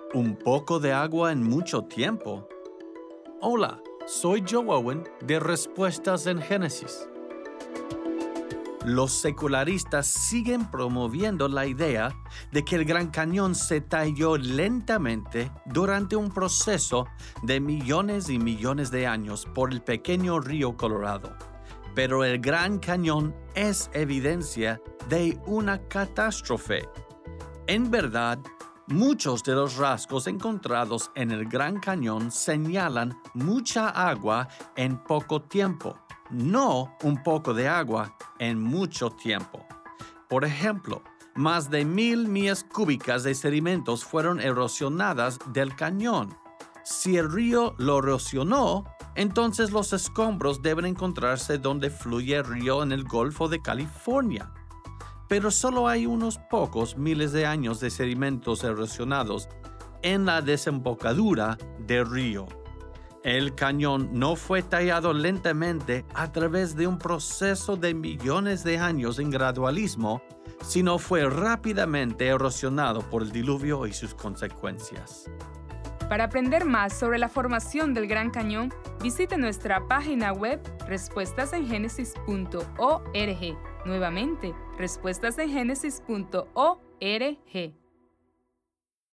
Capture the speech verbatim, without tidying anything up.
Un poco de agua en mucho tiempo. Hola, soy Joe Owen de Respuestas en Génesis. Los secularistas siguen promoviendo la idea de que el Gran Cañón se talló lentamente durante un proceso de millones y millones de años por el pequeño río Colorado. Pero el Gran Cañón es evidencia de una catástrofe. En verdad, muchos de los rasgos encontrados en el Gran Cañón señalan mucha agua en poco tiempo, no un poco de agua en mucho tiempo. Por ejemplo, más de mil millas cúbicas de sedimentos fueron erosionadas del cañón. Si el río lo erosionó, entonces los escombros deben encontrarse donde fluye el río en el Golfo de California. Pero solo hay unos pocos miles de años de sedimentos erosionados en la desembocadura del río. El cañón no fue tallado lentamente a través de un proceso de millones de años en gradualismo, sino fue rápidamente erosionado por el diluvio y sus consecuencias. Para aprender más sobre la formación del Gran Cañón, visite nuestra página web respuestas en génesis punto org. Nuevamente, respuestas en génesis punto org.